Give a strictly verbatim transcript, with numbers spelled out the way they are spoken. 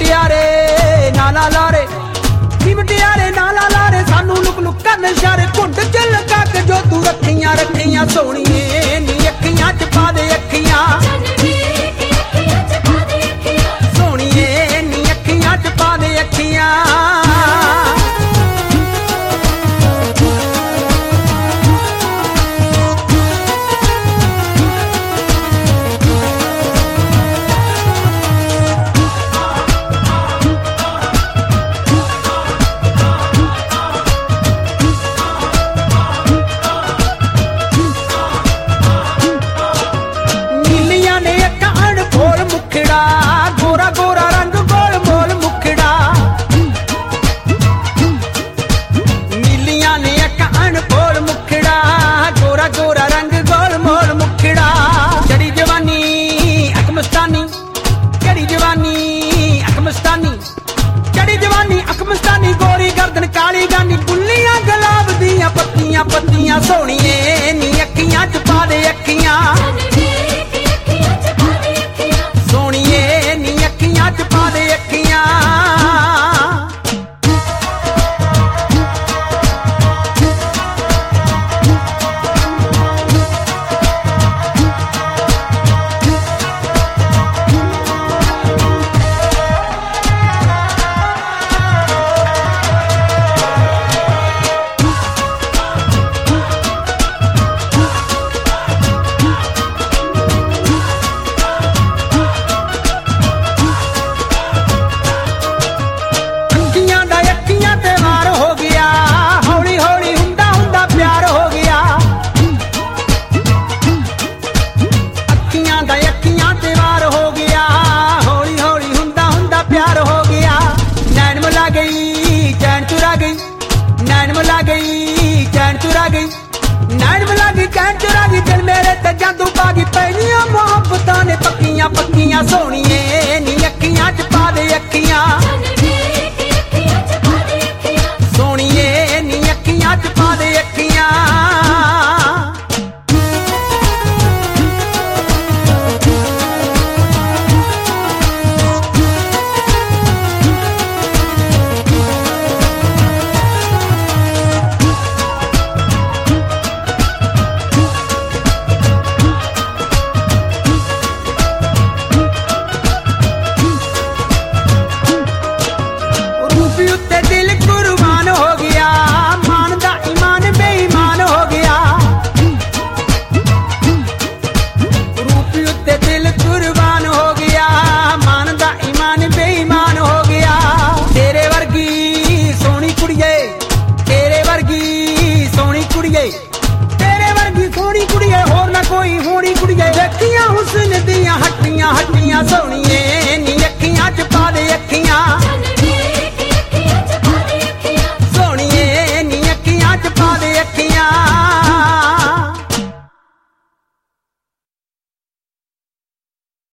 ਮੁਟਿਆਰੇ ਨਾਲਾ ਲਾਰੇ ਨੀ ਮੁਟਿਆਰੇ ਨਾਲਾ ਲਾਰੇ ਸਾਨੂੰ ਲੁਕ ਲੁਕ ਕਰਨ ਇਸ਼ਾਰੇ ਘੁੰਡ ਚ ਲਗਾ ਕੇ ਜੋ ਤੂੰ ਰੱਖੀਆਂ ਰੱਖੀਆਂ ਸੋਹਣੀਏ ਨੀ ਅੱਖੀਆਂ ਚ ਪਾ ਦੇ ਅੱਖੀਆਂ ਸੋਹਣੀਏ ਨੀ ਅੱਖੀਆਂ ਚ ਪਾ ਦੇ ਅੱਖੀਆਂ ਗੋਰਾ ਗੋਰਾ ਰੰਗ ਗੋਲ ਮੋਲ ਮੁਖੜਾ ਨੀਲੀਆਂ ਨੇ ਅੱਖ ਅਣਪੋਲ ਮੁਖੜਾ ਗੋਰਾ ਗੋਰਾ ਰੰਗ ਗੋਲ ਮੋਲ ਮੁਖੜਾ ਚੜੀ ਜਵਾਨੀ ਅੱਖ ਮਸਤਾਨੀ ਚੜੀ ਜਵਾਨੀ ਅੱਖ ਮਸਤਾਨੀ ਚੜੀ ਜਵਾਨੀ ਅੱਖ ਮਸਤਾਨੀ ਗੋਰੀ ਗਰਦਨ ਕਾਲੀ ਗਾਨੀ ਬੁੱਲੀਆਂ ਗੁਲਾਬ ਦੀਆਂ ਪੱਤੀਆਂ ਪੱਤੀਆਂ ਸੋਹਣੀਏ ਨੀ ਅੱਖੀਆਂ ਚ ਪਾ ਦੇ ਅੱਖੀਆਂ ਸੋਹਣੀਏ ਨੀ ਅੱਖੀਆਂ ਚ ਪਾ ਦੇ ਅੱਖੀਆਂ नैन मिला गई चैन चुरा गई नैन मिला गई चैन चुरा गई दिल मेरे ते जादू पागी पहलियां मोहब्बतां ने पक्कियां पक्कियां सोहणीए नी अखियां च पा दे अखियां सोहणीए नी अखियां च पा दे अखियां तेरे वर्गी सोहनी कुड़िए होर ना कोई होनी कुड़िए देखियां हुस्न दियां हट्टियां हट्टियां सोहणीए नी अखियां च पा दे अखियां